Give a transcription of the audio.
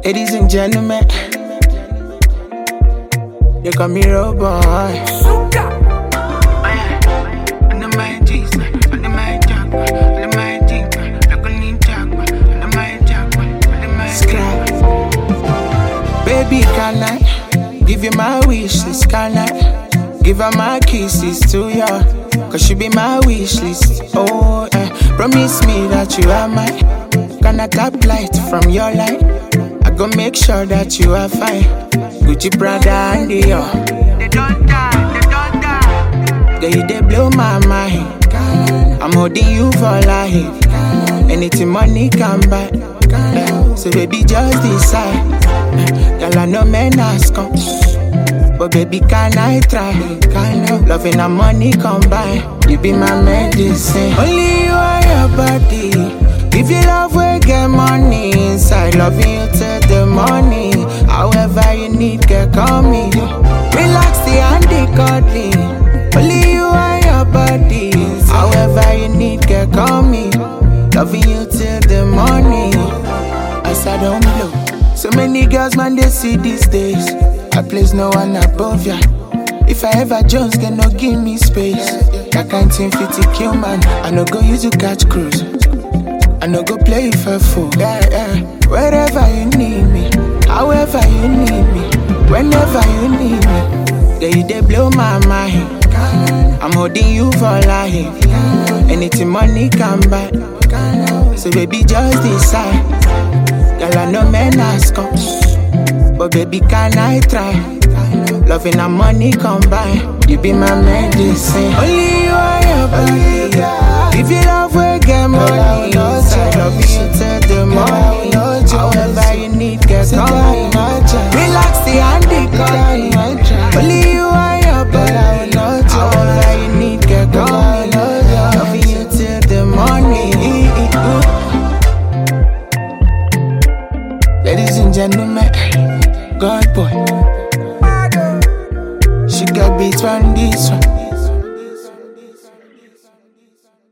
Ladies and gentlemen, they call me Road Boy. Baby, can I give you my wish list? Can I give her my kisses to ya? Cause she be my wish list. Oh, promise me that you are mine. Can I tap light from your light? I go make sure that you are fine. Gucci, Prada, and Dior. They don't die. Girl, you they blow my mind. I'm holding you for life. Anything money can buy. So baby, just decide. Girl, I know men ask come, but baby, can I try? Loving and money combine. You be my medicine. Only you and your body. If you love, we get money inside. Loving you till the morning. However you need, girl, call me. Relax the and the cuddling. Only you and your body. However you need, girl, call me. Loving you till the morning. As I don't blow. So many girls, man, they see these days. I place no one above ya. If I ever Jones, can no give me space. That kind thing fit to kill, man. I no go use to catch cruise. I no go play for fool. Yeah. Wherever you need me, however you need me, whenever you need me. Girl, you they blow my mind. I'm holding you for life. Anything money can buy. So baby, just decide. Girl, I know men ask come, but baby, can I try? Loving and money combine. You be my medicine. Only you and your body. If you love, we get money. I love you till the morning. However you need, girl, call me. Relax the and the call. Only you and your body. However you need, girl, call me. Loving you till the morning. Ladies and gentlemen, God boy. She got beats on this one.